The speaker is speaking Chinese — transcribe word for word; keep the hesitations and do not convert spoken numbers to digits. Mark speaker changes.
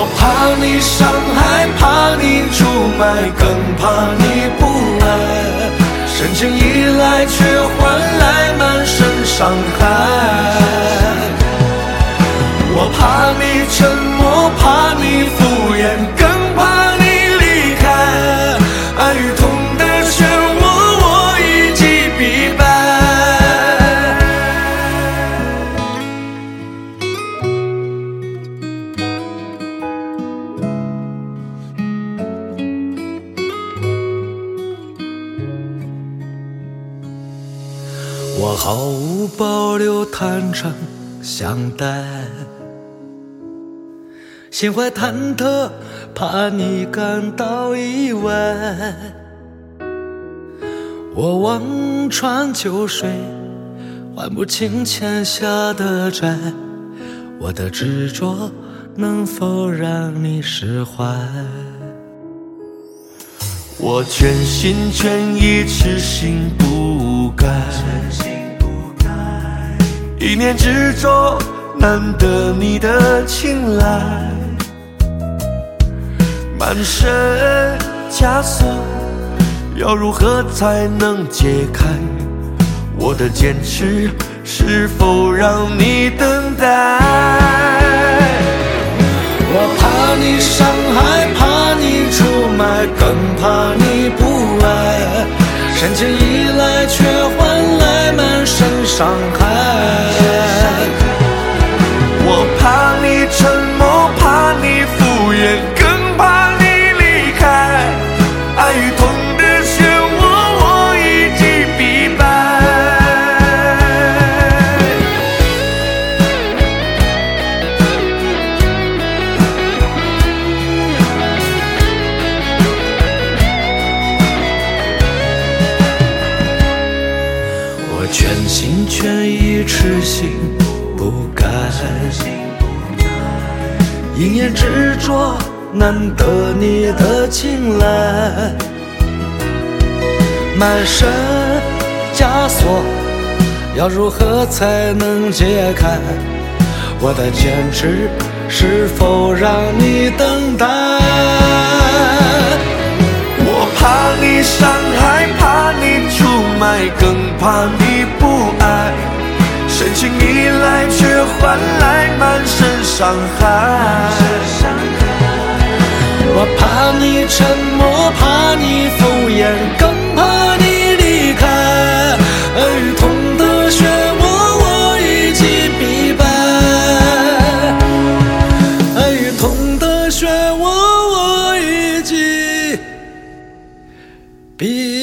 Speaker 1: 我怕你伤害，怕你出卖，更怕你不爱。深情依赖，却换来满身伤害。我怕你沉默，怕你敷衍，更怕你离开。爱与痛的漩涡，我一击必败。我毫无保留，坦诚相待，心怀忐忑，怕你感到意外。我望穿秋水，还不清欠下的债。我的执着能否让你释怀？我全心全意，痴心不改，一念执着难得你的青睐。满身枷锁，要如何才能解开？我的坚持是否让你等待？我怕你伤害，怕你出卖，更怕你不爱。深情依赖，却换来满身伤害。我怕你沉默，怕你敷衍，更怕你离开。爱与痛的漩涡，我一击必败。我全心全意，痴心不改，一念执着难得你的青睐。满身枷锁，要如何才能解开？我的坚持是否让你等待？我怕你伤害，怕你出卖，更怕你不爱。深情依赖，却换来满身伤害。我怕你沉默，怕你敷衍，更怕你离开。爱与痛的漩涡，我一击必败。爱与痛的漩涡，我一击必败。